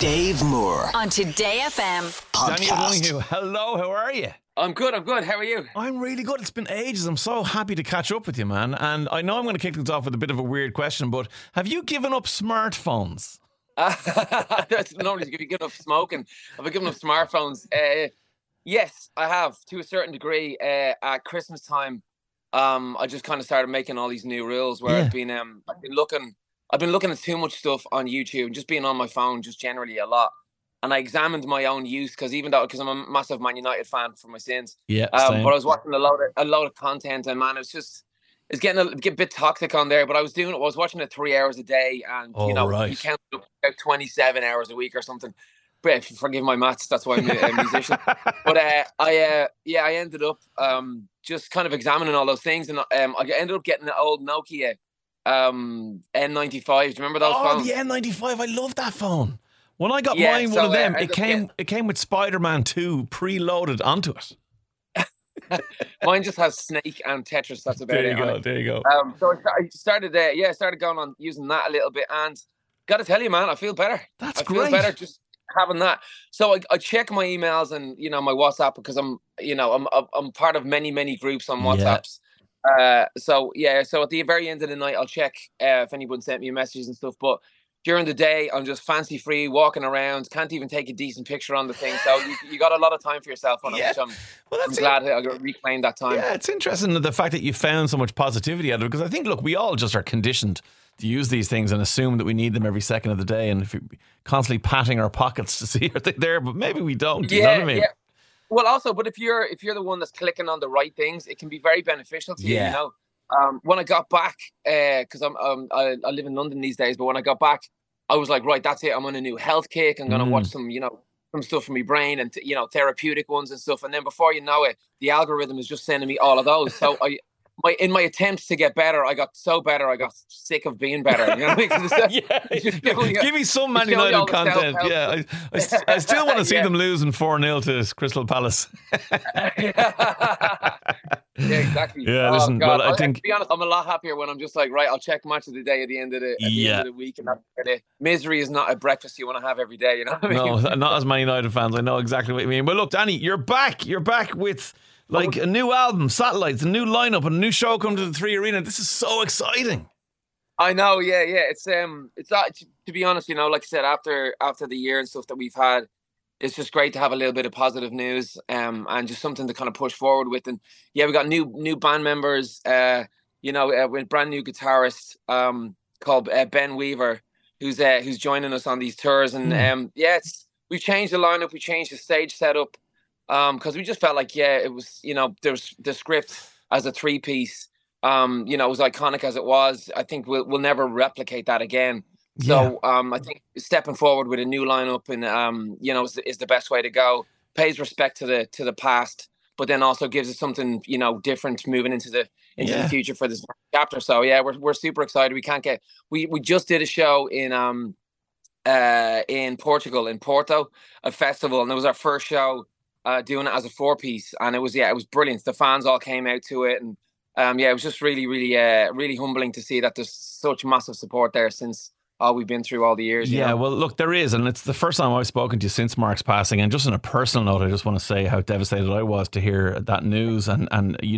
Dave Moore on Today FM Danny podcast. O'Donoghue, hello, how are you? I'm good. How are you? I'm really good. It's been ages. I'm so happy to catch up with you, man. And I know I'm going to kick things off with a bit of a weird question, but have you given up smartphones? That's normally if you give up smoking. Have I given up smartphones? Yes, I have to a certain degree. At Christmas time, I just kind of started making all these new rules where I've been looking at too much stuff on YouTube and just being on my phone just generally a lot. And I examined my own use because I'm a massive Man United fan for my sins. Yeah, but I was watching a load of content, and man, it's getting a bit toxic on there. But I was watching it 3 hours a day, and you count up about 27 hours a week or something. But forgive my maths, that's why I'm a musician. But I ended up just kind of examining all those things, and I ended up getting an old Nokia N95. Do you remember those phones? Oh, the N95. I love that phone. When I got one of them, it came with Spider-Man 2 preloaded onto it. Mine just has Snake and Tetris. That's about it. There you go. So I started going on using that a little bit, and got to tell you, man, I feel better. That's I feel better just having that. So I check my emails and my WhatsApp because I'm part of many groups on WhatsApps. So at the very end of the night, I'll check if anyone sent me messages and stuff. But during the day, I'm just fancy free, walking around, can't even take a decent picture on the thing. So you got a lot of time for yourself on it, which I'm glad I got reclaimed that time. Yeah, it's interesting the fact that you found so much positivity out of it, because I think, look, we all just are conditioned to use these things and assume that we need them every second of the day, and if you're constantly patting our pockets to see are they there, but maybe we don't. You know what I mean? Yeah. Well, also, but if you're the one that's clicking on the right things, it can be very beneficial to you. When I got back, because I live in London these days, but when I got back, I was like, right, that's it. I'm on a new health kick. I'm gonna watch some stuff for my brain and therapeutic ones and stuff. And then before you know it, the algorithm is just sending me all of those. So in my attempts to get better, I got so better, I got sick of being better. You know what I mean? Give me some Man United content. Yeah, I still want to see them losing 4-0 to Crystal Palace. Yeah, exactly. Yeah, listen. God. Well, I think, to be honest, I'm a lot happier when I'm just like, right, I'll check match of the day at the end of the week, and misery is not a breakfast you want to have every day. You know what I mean? No, not as Man United fans. I know exactly what you mean. Well, look, Danny, you're back. You're back with like a new album, Satellites, a new lineup, and a new show coming to the 3 Arena. This is so exciting. I know. Yeah. It's to be honest, like I said, after the year and stuff that we've had, it's just great to have a little bit of positive news, and just something to kind of push forward with. And we got new band members, with brand new guitarist called Ben Weaver, who's joining us on these tours. And we've changed the lineup, we changed the stage setup, because we just felt like it was there's the script as a 3-piece, it was iconic as it was. I think we'll never replicate that again. So I think stepping forward with a new lineup and is the best way to go. Pays respect to the past, but then also gives us something different moving into the future for this chapter. So we're super excited. We just did a show in Portugal, in Porto, a festival, and it was our first show doing it as a 4-piece, and it was brilliant. The fans all came out to it, and it was just really really humbling to see that there's such massive support there since all we've been through all the years. Well, look, there is, and it's the first time I've spoken to you since Mark's passing. And just on a personal note, I just want to say how devastated I was to hear that news. And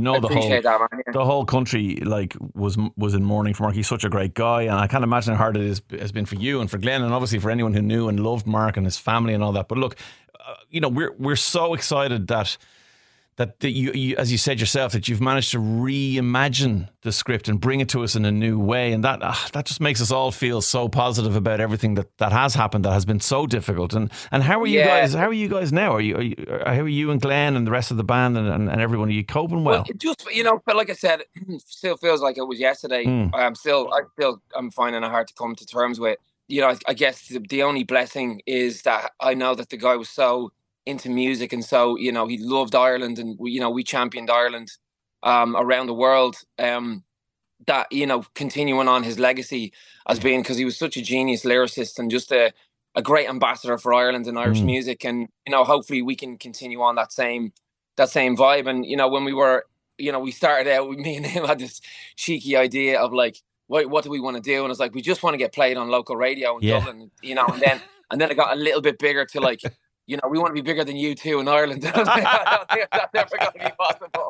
the whole country was in mourning for Mark. He's such a great guy, and I can't imagine how hard it has been for you and for Glenn, and obviously for anyone who knew and loved Mark and his family and all that. But look, we're so excited that you, as you said yourself, that you've managed to reimagine the script and bring it to us in a new way, and that just makes us all feel so positive about everything that has happened, that has been so difficult. And how are you guys? How are you guys now? How are you and Glenn and the rest of the band and everyone? Are you coping well? It just but like I said, it still feels like it was yesterday. I'm finding it hard to come to terms with. I guess the only blessing is that I know that the guy was so into music, and so he loved Ireland, and we championed Ireland around the world, that continuing on his legacy as being, because he was such a genius lyricist and just a great ambassador for Ireland and Irish music, and hopefully we can continue on that same vibe. And when we started out, me and him had this cheeky idea of like, what do we want to do? And it's like, we just want to get played on local radio in Dublin, and then And then it got a little bit bigger to like, you know, we want to be bigger than U2 in Ireland. I was like, I don't think that's never going to be possible.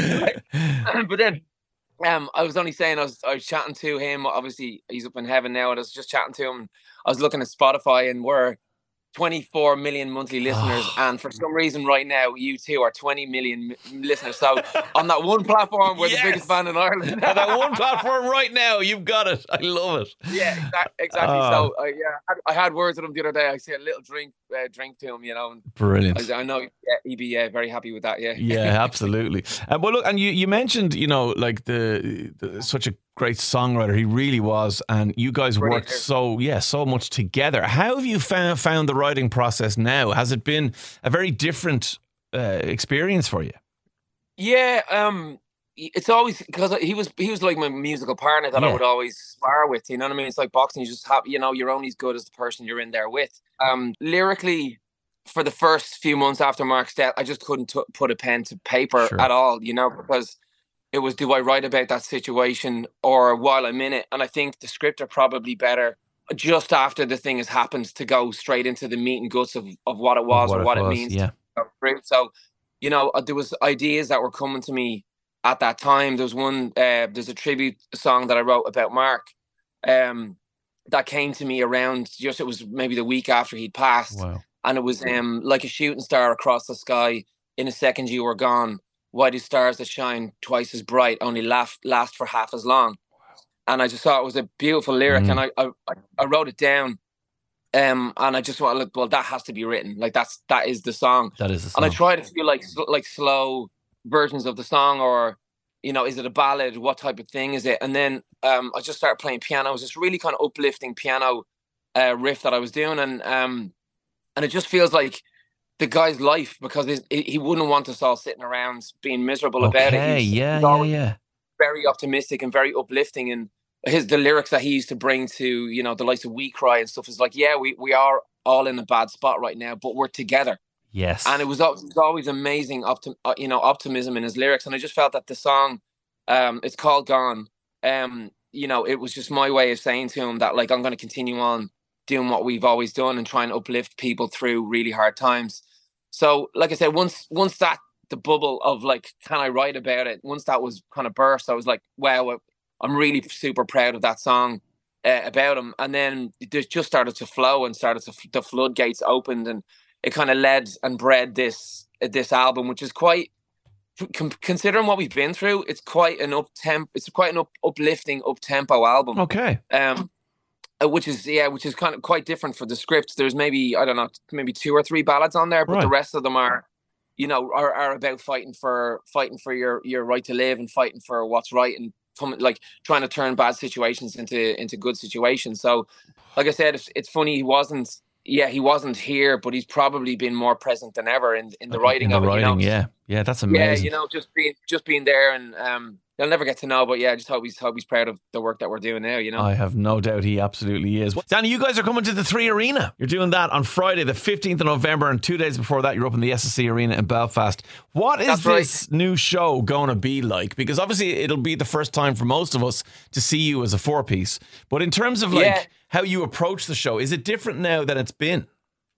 But then I was only saying, I was chatting to him. Obviously, he's up in heaven now. And I was just chatting to him. I was looking at Spotify, and we're 24 million monthly listeners, and for some reason right now U2 are 20 million listeners. So on that one platform, we're the biggest band in Ireland. On that one platform right now, you've got it. I love it. Yeah, exactly. So I had words with him the other day. I said a little drink to him, you know. And brilliant. I know he'd be very happy with that. Yeah, absolutely. Well, look, and you mentioned, you know, like the such a great songwriter he really was, and you guys worked so much together. How have you found the writing process now? Has it been a very different experience for you? Yeah, it's always, because he was like my musical partner that I would always spar with, you know what I mean? It's like boxing, you just have, you know, you're only as good as the person you're in there with. Lyrically, for the first few months after Mark's death, I just couldn't put a pen to paper at all, you know, because it was, do I write about that situation or while I'm in it? And I think the script are probably better just after the thing has happened to go straight into the meat and guts of what it was or what it means. Yeah. So, you know, there was ideas that were coming to me at that time. There was one, there's a tribute song that I wrote about Mark that came to me around it was maybe the week after he'd passed. Wow. And it was like a shooting star across the sky, in a second you were gone. Why do stars that shine twice as bright only last for half as long? Wow. And I just thought it was a beautiful lyric, and I wrote it down, and I just thought, look, well, that has to be written. Like that is the song. That is the song. And I tried to feel like slow versions of the song, or, you know, is it a ballad? What type of thing is it? And then I just started playing piano. It was this really kind of uplifting piano riff that I was doing, and it just feels like the guy's life, because he wouldn't want us all sitting around being miserable about it. He's very optimistic and very uplifting, and the lyrics that he used to bring to, you know, the likes of We Cry and stuff is like, yeah, we are all in a bad spot right now, but we're together. Yes. And it was always amazing optimism in his lyrics, and I just felt that the song, it's called Gone, you know, it was just my way of saying to him that, like, I'm going to continue on doing what we've always done and trying to uplift people through really hard times. So, like I said, once that, the bubble of like, can I write about it? Once that was kind of burst, I was like, wow, I'm really super proud of that song about him. And then it just started to flow, and the floodgates opened, and it kind of led and bred this album, which is quite, considering what we've been through, it's quite an uplifting, up-tempo album. Okay. Which is kind of quite different for the script. There's maybe, I don't know, maybe 2 or 3 ballads on there, but the rest of them are, you know, are about fighting for your right to live, and fighting for what's right, and like trying to turn bad situations into good situations. So, like I said, it's funny, he wasn't here, but he's probably been more present than ever in the writing of it. You know? Yeah, that's amazing. Yeah, you know, just being there, and they'll never get to know, but yeah, I just hope he's proud of the work that we're doing now, you know. I have no doubt he absolutely is. Danny, you guys are coming to the 3 Arena. You're doing that on Friday, the 15th of November, and 2 days before that, you're up in the SSE Arena in Belfast. What is this new show going to be like? Because obviously it'll be the first time for most of us to see you as a 4-piece. But in terms of like how you approach the show, is it different now than it's been?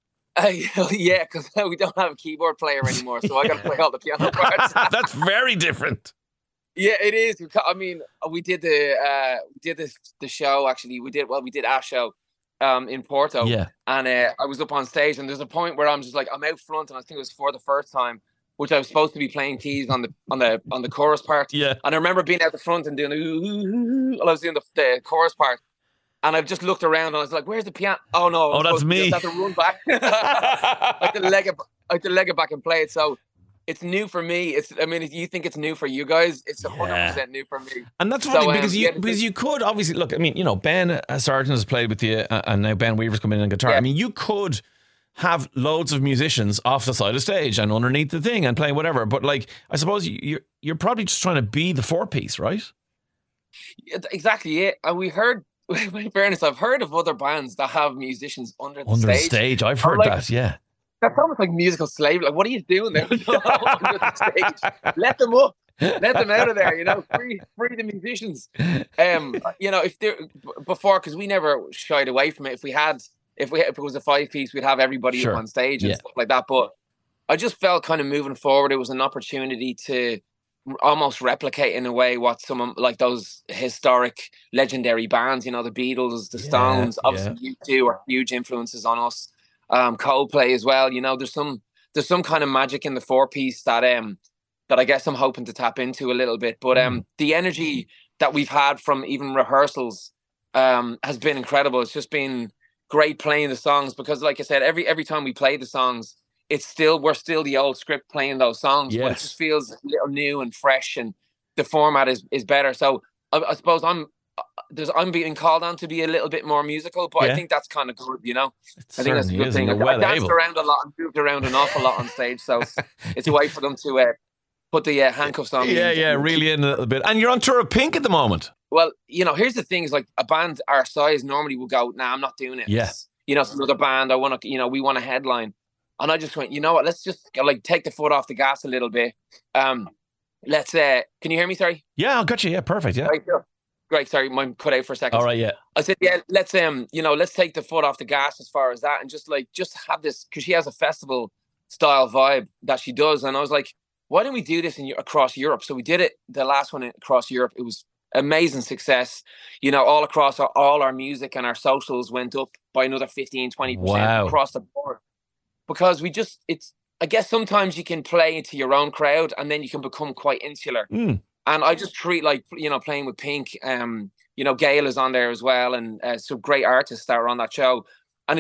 Yeah, because we don't have a keyboard player anymore, so I got to play all the piano parts. That's very different. Yeah, it is. I mean, we did the show, actually. We did our show in Porto. Yeah. And I was up on stage, and there's a point where I'm just like, I'm out front, and I think it was for the first time, which I was supposed to be playing keys on the chorus part. Yeah. And I remember being out the front and doing I was doing the chorus part. And I've just looked around, and I was like, where's the piano? Oh no. Oh, that's me. I have to run back. I had to leg it back and play it. So it's new for me. If you think it's new for you guys, it's 100% new for me. And that's funny, because you could obviously look. I mean, you know, Ben Sargent has played with you, and now Ben Weaver's coming in on guitar. Yeah. I mean, you could have loads of musicians off the side of stage and underneath the thing and playing whatever. But like, I suppose you're probably just trying to be the 4-piece, right? Exactly. Yeah. And we heard. In fairness, I've heard of other bands that have musicians under the stage. I've heard that, yeah. That's almost like musical slavery. Like, what are you doing there? Under the stage? Let them up. Let them out of there, you know. Free the musicians. You know, if they're before, because we never shied away from it. If we had if it was a 5-piece, we'd have everybody up on stage and stuff like that. But I just felt kind of moving forward, it was an opportunity to almost replicate in a way what some like those historic legendary bands, you know, the Beatles, the Stones, obviously U2 are huge influences on us. Coldplay as well. You know, there's some kind of magic in the 4-piece that I guess I'm hoping to tap into a little bit. But the energy that we've had from even rehearsals has been incredible. It's just been great playing the songs because, like I said, every time we play the songs, we're still the old script playing those songs, but it just feels a little new and fresh, and the format is better. So I suppose I'm being called on to be a little bit more musical, but I think that's kind of good, you know. I think that's a good thing. I danced around a lot and moved around an awful lot on stage, so it's a way for them to put the handcuffs on me. Yeah, really in a little bit. And you're on tour of Pink at the moment. Well, you know, here's the thing: is like a band our size normally will go, "Nah, I'm not doing it." Yeah. You know, it's another band. We want a headline. And I just went, you know what? Let's just like take the foot off the gas a little bit. Let's. Can you hear me? Sorry. Yeah, I got you. Yeah, perfect. Yeah. Great. Sorry, mine cut out for a second. All right. Yeah. I said, yeah. Let's let's take the foot off the gas as far as that, and just have this, because she has a festival style vibe that she does, and I was like, why don't we do this across Europe? So we did it. The last one across Europe, it was amazing success. You know, all across all our music and our socials went up by another 15-20% across the board. Because I guess sometimes you can play into your own crowd and then you can become quite insular. And I just treat playing with Pink, Gail is on there as well, and some great artists that are on that show. And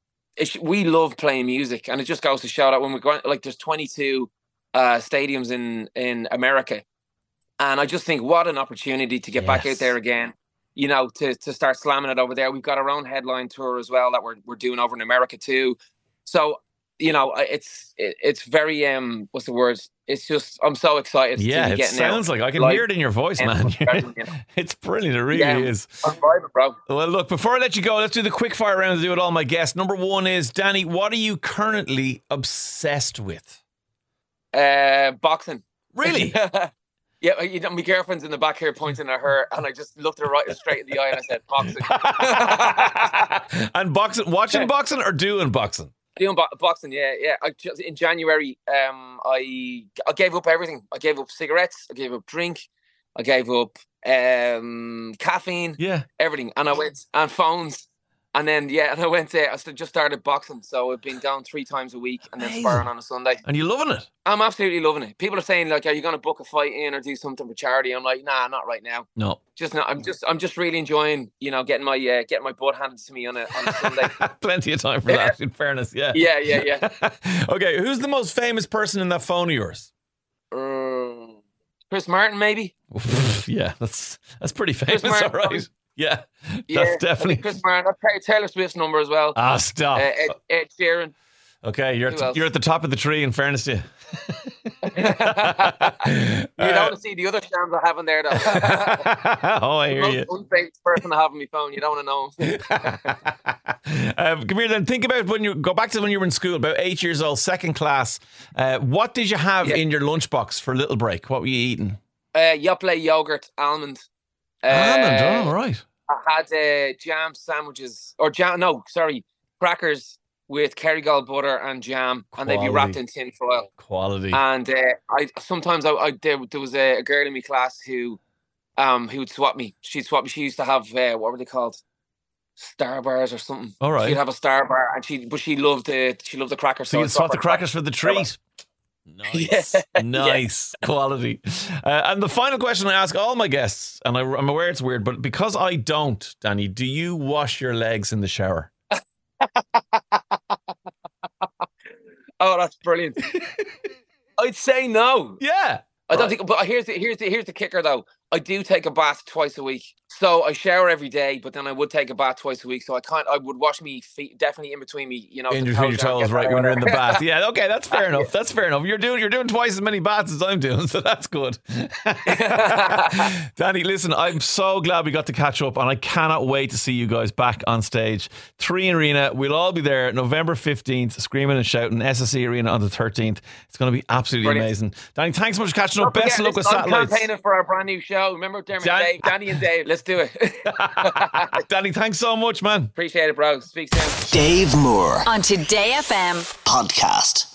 we love playing music, and it just goes to show that when we're going, like, there's 22 stadiums in America. And I just think what an opportunity to get back out there again, you know, to start slamming it over there. We've got our own headline tour as well that we're doing over in America too. So, you know, it's very what's the word? It's just, I'm so excited. Yeah, it sounds like I can hear it in your voice, man. It's brilliant. It really is. I'm private, bro. Well, look, before I let you go, let's do the quick fire round to do with all my guests. Number one is, Danny, what are you currently obsessed with? Boxing. Really? Yeah, my girlfriend's in the back here pointing at her, and I just looked her right straight in the eye and I said, boxing. And boxing, watching boxing or doing boxing? Doing boxing, yeah. In January, I gave up everything. I gave up cigarettes. I gave up drink. I gave up caffeine. Yeah, everything. And I went and phones. And then I went. I just started boxing, so I've been down 3 times a week, and then sparring on a Sunday. And you loving it? I'm absolutely loving it. People are saying, like, "Are you going to book a fight in or do something for charity?" I'm like, "Nah, not right now. No, just not. I'm just really enjoying, you know, getting my butt handed to me on a Sunday. Plenty of time for that. In fairness, yeah. Okay, who's the most famous person in that phone of yours? Chris Martin, maybe. Yeah, that's pretty famous. All right. Yeah, that's definitely Chris Martin. I've Taylor Swift's number as well. Ah, stop. Ed Sheeran. Okay, you're at the top of the tree, in fairness to you. You don't want to see the other shams I have in there, though. Oh, I hear you. Unfamous person I have on my phone. You don't want to know. Come here then. Think about go back to when you were in school, about 8 years old, second class. What did you have in your lunchbox for a little break? What were you eating? Yoplait yogurt, almond. Almond, right. I had jam sandwiches, crackers with Kerrygold butter and jam, and they'd be wrapped in tin foil. Quality. And there was a girl in my class who would swap me. She'd swap me. She used to have what were they called? Star bars or something. All right. She'd have a Star bar, and she loved the crackers. So you'd swap the crackers for the treat. Nice. Nice. Quality. And the final question I ask all my guests, and I'm aware it's weird, but because I don't, Danny, do you wash your legs in the shower? Oh, that's brilliant. I'd say no. Yeah. I don't think, but here's the kicker though. I do take a bath twice a week. So I shower every day, but then I would take a bath twice a week. So I would wash me feet definitely in between me, you know. In between your toes, right, when you're in the bath. Yeah, okay, that's fair enough. That's fair enough. You're doing twice as many baths as I'm doing, so that's good. Danny, listen, I'm so glad we got to catch up, and I cannot wait to see you guys back on stage. 3 Arena, we'll all be there November 15th, screaming and shouting. SSE Arena on the 13th. It's going to be absolutely amazing. Danny, thanks so much for catching up. Best of luck with Satellites. I'm campaigning for our brand new show. know. Remember Dave, Danny and Dave. Let's do it. Danny, thanks so much, man. Appreciate it, bro. Speak soon. Dave Moore on Today FM podcast.